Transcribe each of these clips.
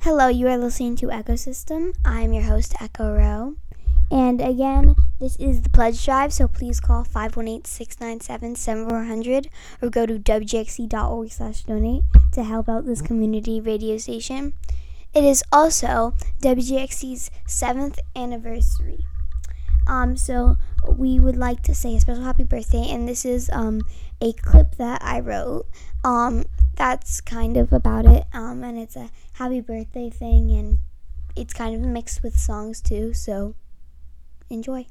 Hello, you are listening to Ecosystem. I'm your host, Echo Rowe. And again, this is the pledge drive, so please call 518-697-7400 or go to wjxc.org/donate to help out this community radio station. It is also WJXC's 7th anniversary. So we would like to say a special happy birthday, and this is a clip that I wrote. That's kind of about it, and it's a happy birthday thing, and it's kind of mixed with songs too, so enjoy.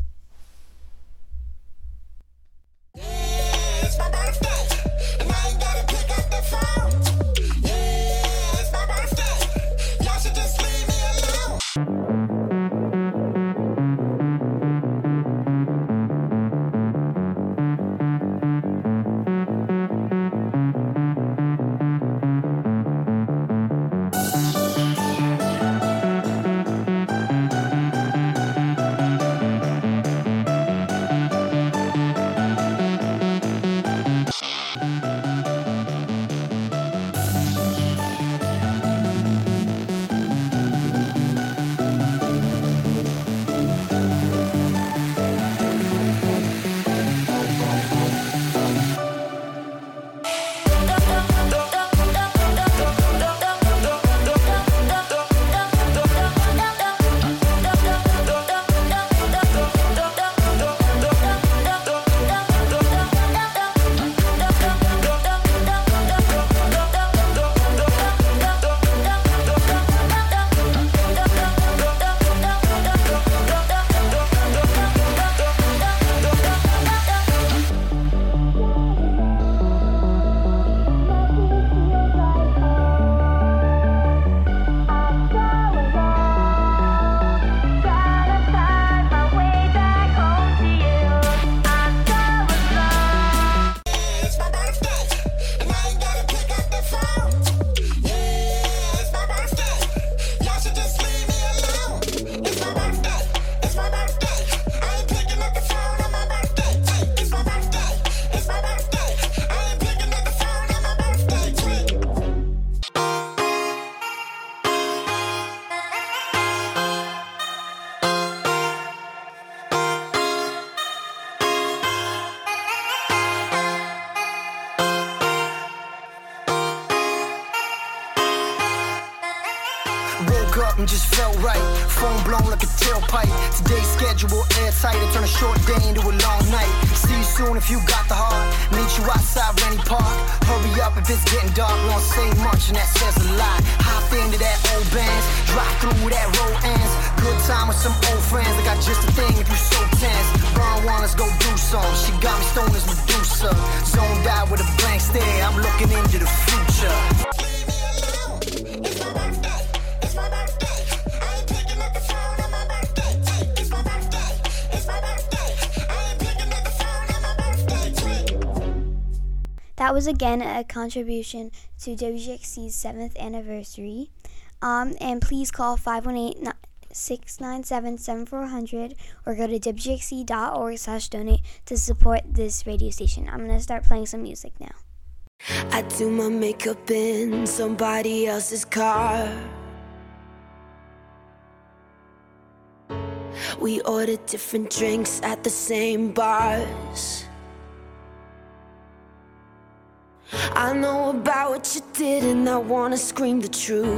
Woke up and just felt right. Phone blown like a tailpipe. Today's schedule airtight. I turn a short day into a long night. See you soon if you got the heart. Meet you outside Rennie Park. Hurry up if it's getting dark. Won't say much and that says a lot. Hop into that old bands. Drive through that road ends. Good time with some old friends. I got just a thing if you so tense. Burn one, let's go do some. She got me stoned as Medusa. Zoned out with a blank stare. I'm looking into the future. That was again a contribution to WGXC's 7th anniversary. And please call 518-697-7400 or go to wjxc.org/donate to support this radio station. I'm going to start playing some music now. I do my makeup in somebody else's car. We order different drinks at the same bars. I know about what you did and I wanna scream the truth.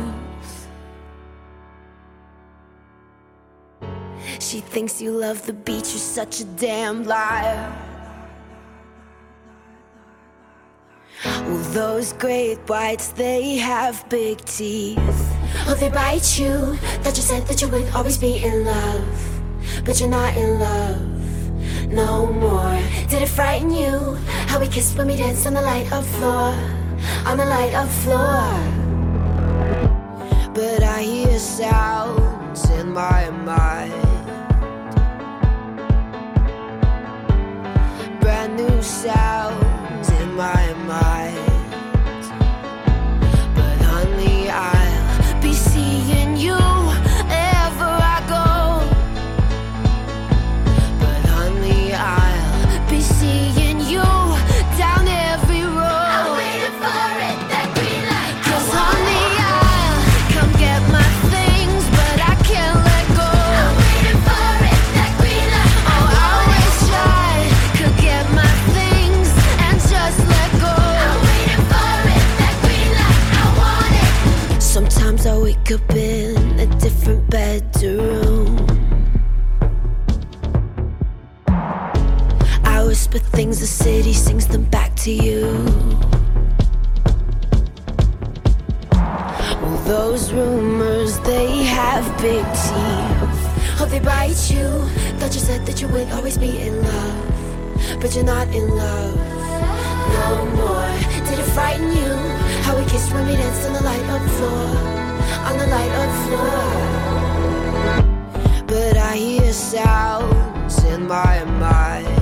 She thinks you love the beach, you're such a damn liar. Well, those great whites, they have big teeth. Oh, they bite you. That you said that you would always be in love, but you're not in love no more. Did it frighten you how we kissed when we danced on the light of floor, on the light of floor? But I hear sounds in my mind, brand new sounds in my mind. But honey, I'll be seeing you wherever I go. But honey, I'll be seeing you down every road. I'm waiting for it, that green light. 'Cause Sometimes I wake up in a different bedroom. I whisper things, the city sings them back to you. Well, those rumors, they have big teeth. Oh, they bite you. Thought you said that you would always be in love, but you're not in love no more. Did it frighten you how we kissed when we danced on the light up floor, on the light up floor? But I hear sounds in my mind,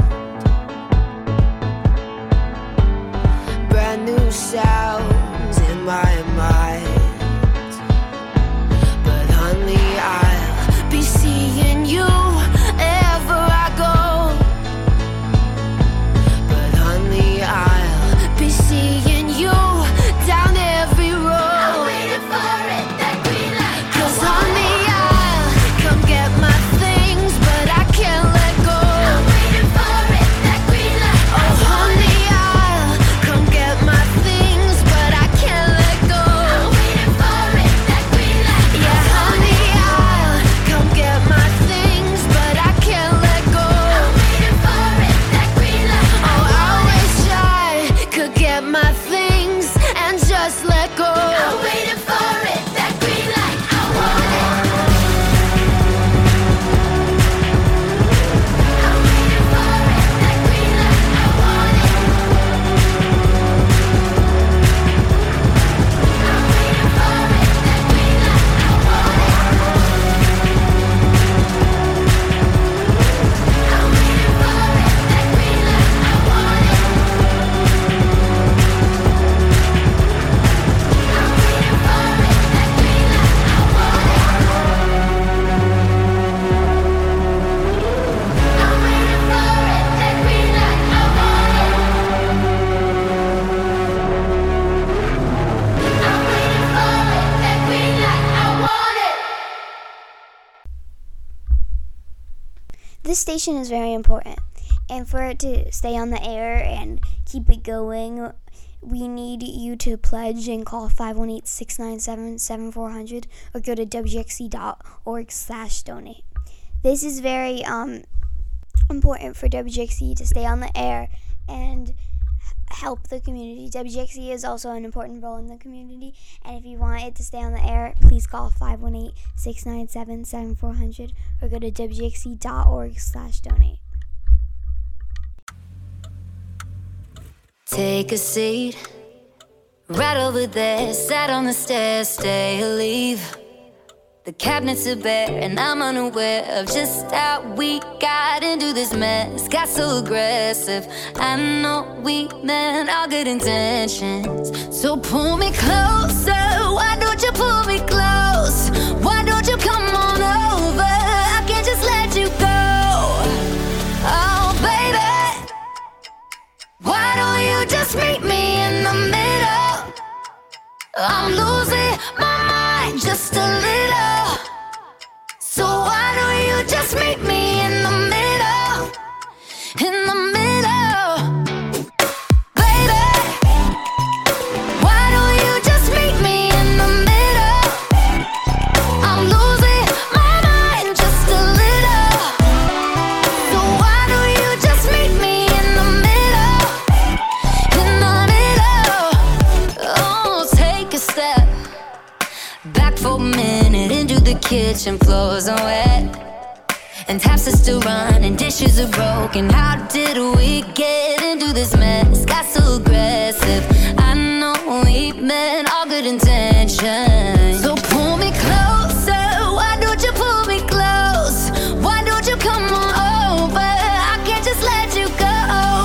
brand new sounds in my mind. But honey, I'll be seeing you ever I go. But honey, I'll be seeing you down every road. I'm waiting for it, that green light. 'Cause honey, I'll come get my things, but I can't let go. I'm waiting for it, that green light. Oh honey, I'll come get my things, but I can't let go. I'm waiting for it, that green light. Yeah, honey, I'll come get my things, but I can't let go. I'm waiting for it, that green light. Oh, I wish I could get my things and just let go. I'm waiting for it, that green light. I want it. I'm waiting for it, that green light. I want it. I'm waiting for it, that green light. I want it. I'm waiting for it, that green light. I want it. I'm waiting for it, that green light. I want it. I'm waiting for it, that green light. I want it. I'm waiting for it, that green light. I want it. This station is very important, and for it to stay on the air and keep it going, we need you to pledge and call 518-697-7400 or go to wjxc.org/donate. This is very important for WJXC to stay on the air and help the community. WJXC is also an important role in the community, and if you want it to stay on the air, please call 518-697-7400 or go to wjxc.org/donate. Take a seat, right over there, sat on the stairs, stay or leave. The cabinets are bare and I'm unaware of just how we got into this mess. Got so aggressive, I know we meant all good intentions. So pull me closer, why don't you pull me close? Why don't you come on over, I can't just let you go. Oh baby, why don't you just meet me in the middle? I'm losing my mind just a little. So why don't you just meet me in the middle? In the middle. Baby, why don't you just meet me in the middle? I'm losing my mind just a little. So why don't you just meet me in the middle? In the middle. Oh, take a step back for a minute into the kitchen, floors are wet and taps are still running, dishes are broken. How did we get into this mess? Got so aggressive, I know we meant all good intentions. So pull me closer, why don't you pull me close? Why don't you come on over, I can't just let you go.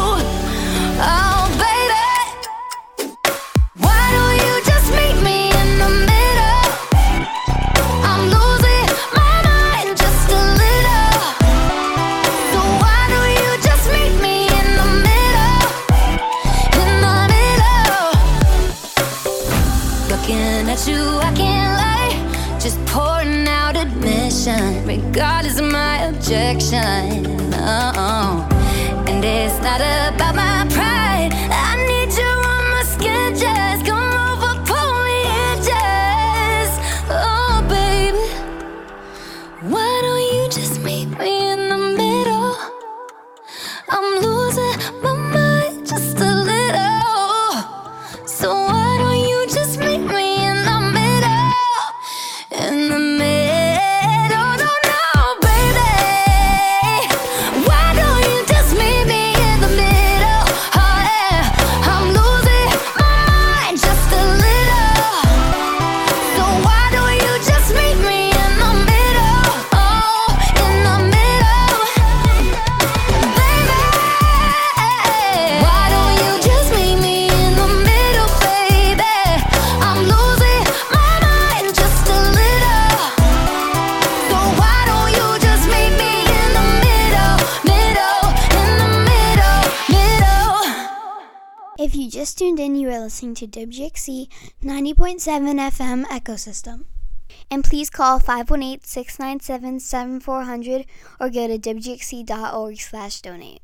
Oh baby, why don't you just meet me in the middle? I'm losing my mind just a little. So why don't you just meet me in the middle? In the middle. Looking at you, I can't lie, just pouring out admission, regardless of my objection. And it's not about my pride, I need you on my skin, just come over, pull me in, just just tuned in, you are listening to WXC 90.7 FM Ecosystem. And please call 518-697-7400 or go to wxc.org/donate.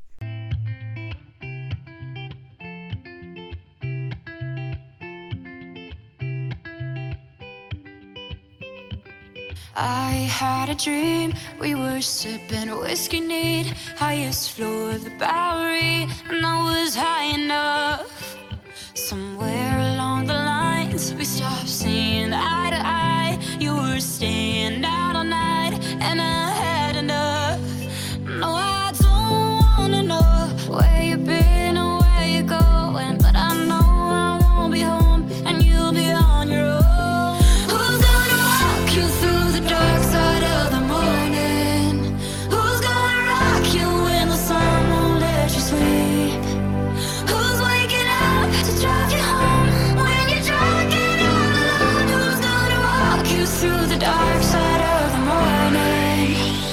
I had a dream, we were sipping whiskey neat, highest floor of the Bowery, and I was high enough. Somewhere along the lines, we stopped seeing eye to eye. You were staying out all night, and I had enough. No, I don't wanna know where you've been or where you're going, but I know I won't be home, and you'll be on your own. Who's gonna walk you through the dark side of the morning? Who's gonna rock you when the sun won't let you sleep? Who's waking up to drive you home when you're drunk and all alone? Who's gonna walk you through the dark side of the morning?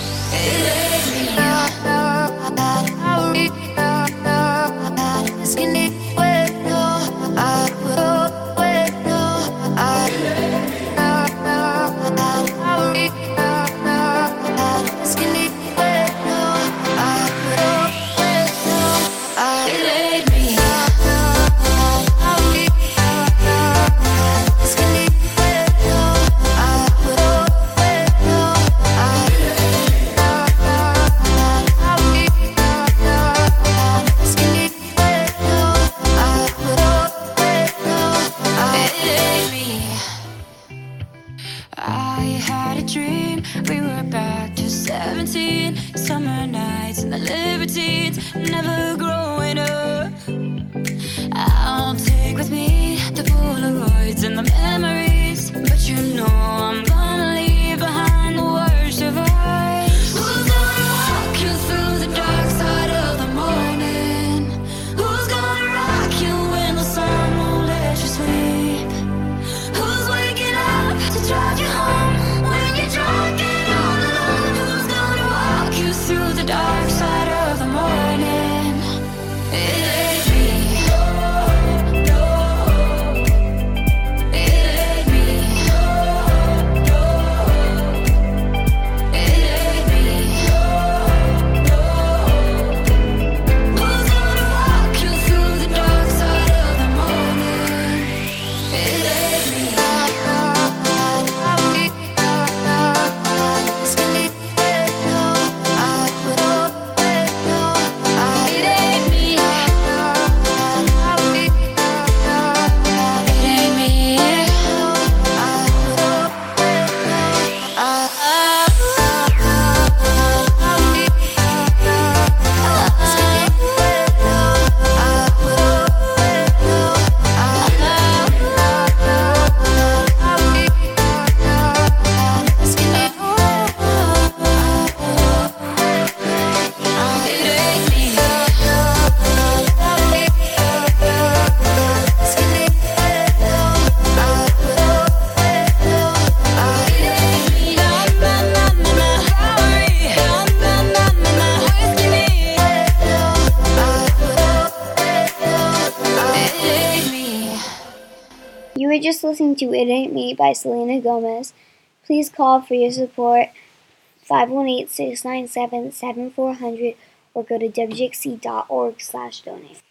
Summer nights and the libertines, never growing up. I'll take with me the Polaroids and the memories, but you know I'm gonna leave behind the worst of us. Who's gonna walk you through the dark side of the morning? Who's gonna rock you when the sun won't let you sleep? Who's waking up to drive you home when you're drunk and all alone? Who's gonna walk you through the dark side of the morning? It ain't me. No, it ain't me. No, it ain't me. No, who's gonna walk you through the dark side of the morning? It ain't me. You were just listening to It Ain't Me by Selena Gomez. Please call for your support 518-697-7400 or go to wxc.org/donate.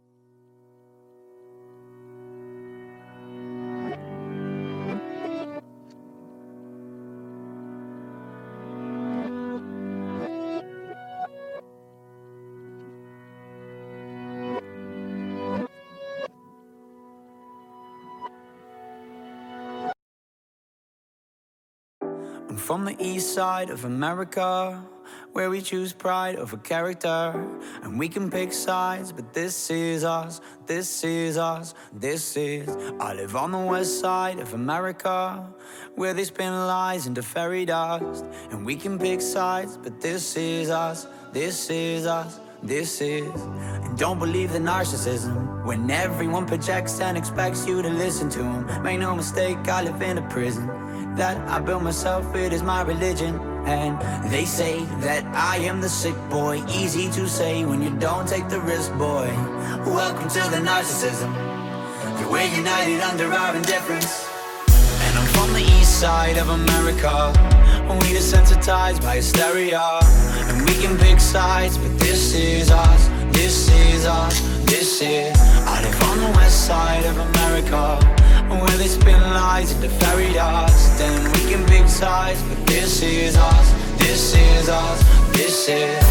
I'm from the east side of America, where we choose pride over character. And we can pick sides, but this is us, this is us, this is. I live on the west side of America, where they spin lies into fairy dust. And we can pick sides, but this is us, this is us, this is. And don't believe the narcissism, when everyone projects and expects you to listen to them. Make no mistake, I live in a prison. that I built myself, it is my religion. And they say that I am the sick boy. Easy to say when you don't take the risk, boy. Welcome to the narcissism. We're united under our indifference. And I'm from the east side of America. We desensitized by hysteria. And we can pick sides, but this is us. This is us. This is. I live on the west side of America, where they spin lies into fairy dust. And we can pick sides, but this is us. This is us. This is.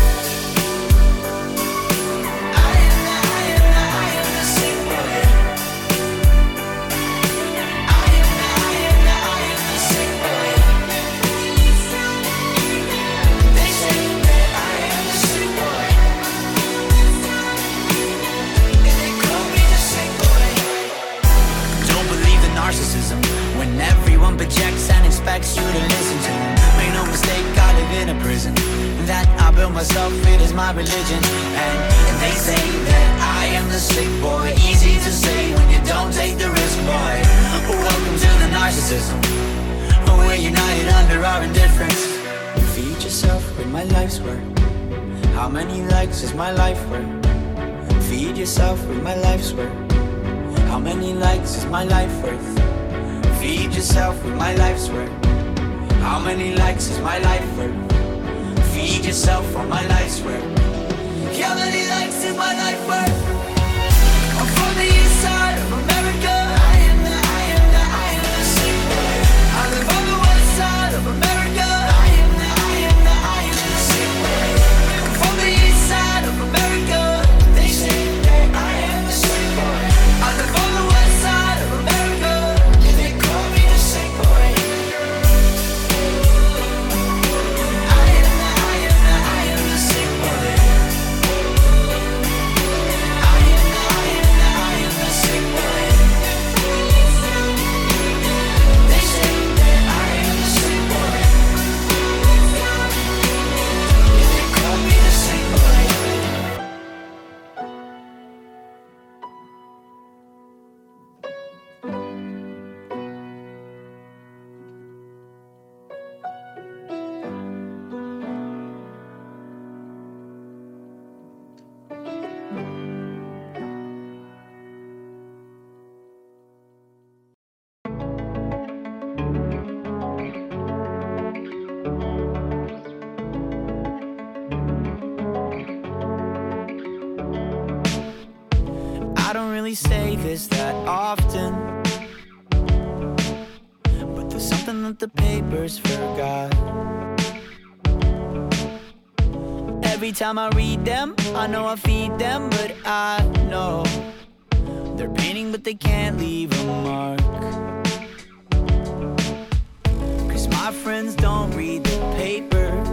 When everyone projects and expects you to listen to them. Make no mistake, I live in a prison that I built myself, it is my religion. And they say that I am the sick boy. Easy to say when you don't take the risk, boy. Welcome to the narcissism. We're united under our indifference. Feed yourself with my life's work. How many likes is my life worth? Feed yourself with my life's work. How many likes is my life worth? Feed yourself with my life's work. How many likes is my life worth? Feed yourself on my life's work. How many likes is my life worth? I'm from the east side of America. I am the sick boy. I live on the west side of America. I am the sick boy. I'm from the east side of America. They say that I am the sick boy. I live on the west side of America. I don't really say this that often, but there's something that the papers forgot. Every time I read them, I know I feed them, but I know they're painting but they can't leave a mark. Cause my friends don't read the papers,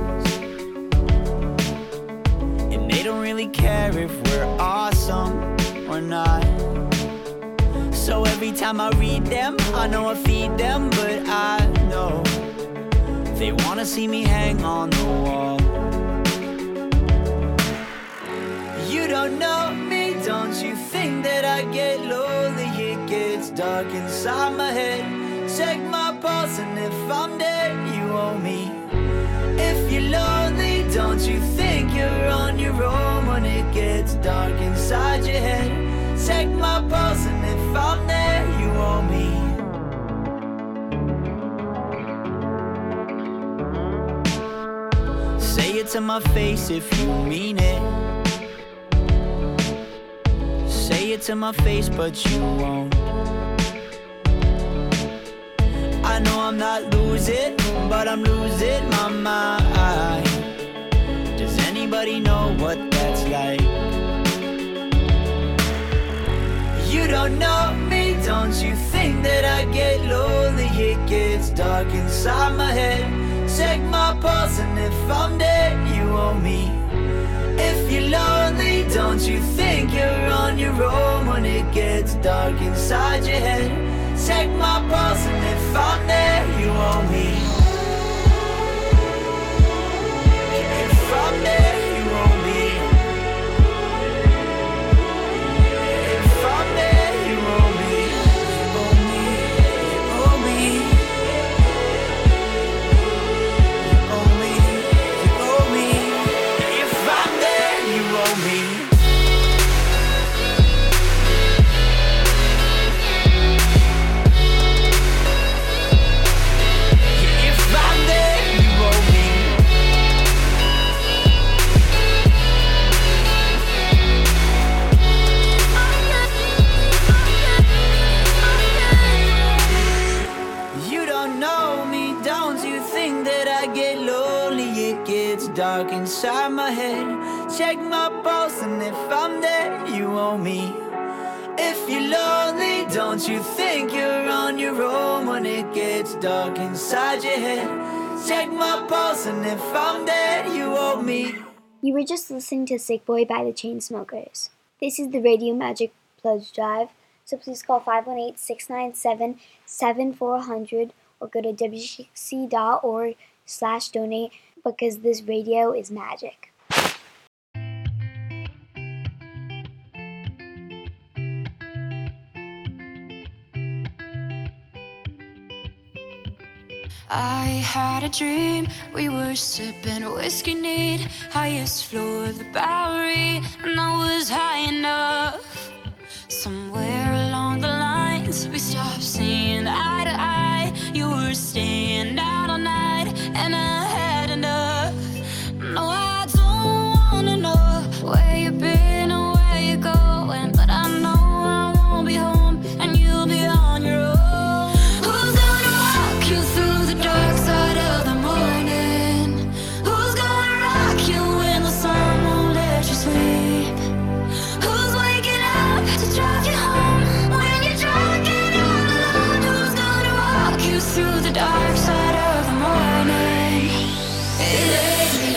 and they don't really care if we're awesome or not. So every time I read them, I know I feed them, but I know they wanna see me hang on the wall. You don't know me, don't you think that I get lonely? It gets dark inside my head. Check my pulse and if I'm dead, you owe me. If you're lonely, don't you think you're on your own when it gets dark inside your head? Check my pulse and if I'm there, you owe me. Say it to my face if you mean it. Say it to my face, but you won't. I know I'm not losing, but I'm losing my mind. Does anybody know what that's like? You don't know me, don't you think that I get lonely? It gets dark inside my head. Check my pulse and if I'm dead, you owe me. If you're lonely, don't you think you're on your own when it gets dark inside your head? Check my pulse and if I'm there, you owe me. If I'm there, you owe me. If I'm there, you owe me. You owe me, you owe me. find that I get lonely, it gets dark inside my head. Check my pulse, and if I'm dead, you owe me. If you're lonely, don't you think you're on your own when it gets dark inside your head? Check my pulse, and if I'm dead, you owe me. You were just listening to Sick Boy by the Chainsmokers. This is the Radio Magic Pledge Drive, so please call 518-697-7400 or go to wjxc.org/donate because this radio is magic. I had a dream, we were sipping whiskey neat, highest floor of the Bowery, and I was high enough. Somewhere along the lines, we stopped seeing eye to eye. You were staying out all night, and I had enough. No, I don't wanna know where you've been or where you're going, but I know I won't be home, and you'll be on your own. Who's gonna walk you through the dark side of the morning? Who's gonna rock you when the sun won't let you sleep? Who's waking up to drive you home when you're drunk and all alone? Who's gonna walk you through the dark side of the morning? It ain't me.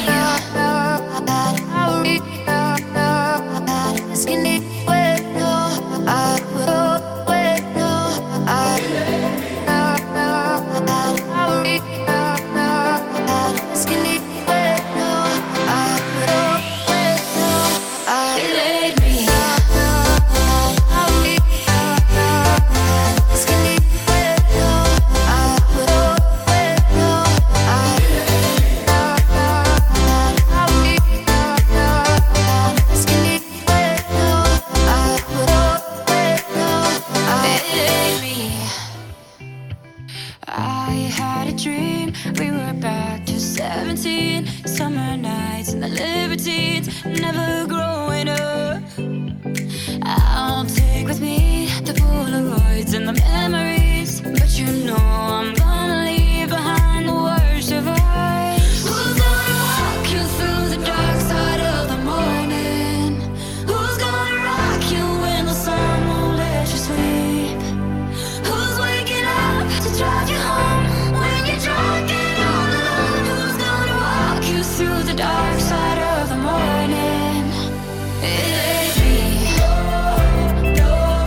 I had a dream, we were back to 17. Summer nights and the libertines, never growing up. I'll take with me the Polaroids and the memories, but you know I'm gonna leave behind the worst of us. Who's gonna walk you through the dark side of the morning? Who's gonna rock you when the sun won't let you sleep? Who's waking up to drive you home when you're drunk and all alone? Who's gonna walk you through the dark side of the morning? It ain't me. No,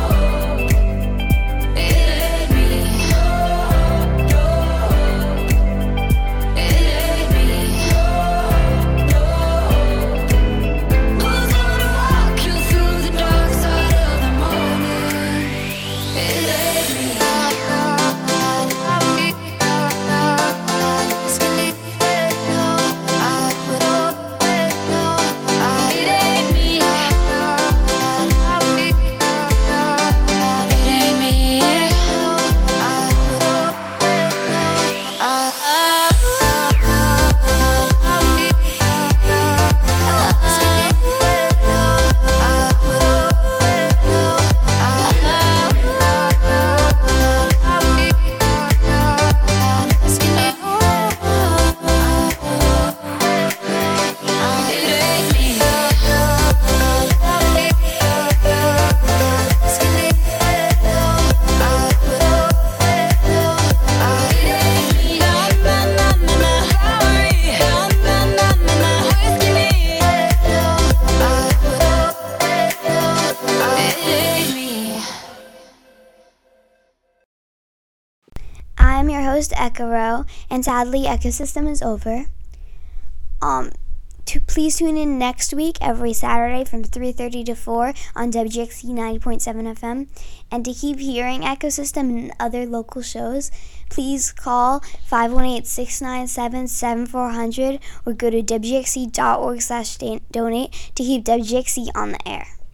it ain't me. No, it ain't me. No, who's gonna walk you through the dark side of the morning? It ain't me. I'm your host, Ekaro, and sadly, Ecosystem is over. Please tune in next week, every Saturday from 3:30 to 4 on WXC 90.7 FM. And to keep hearing Ecosystem and other local shows, please call 518-697-7400 or go to wjxc.org/donate to keep WGXC on the air.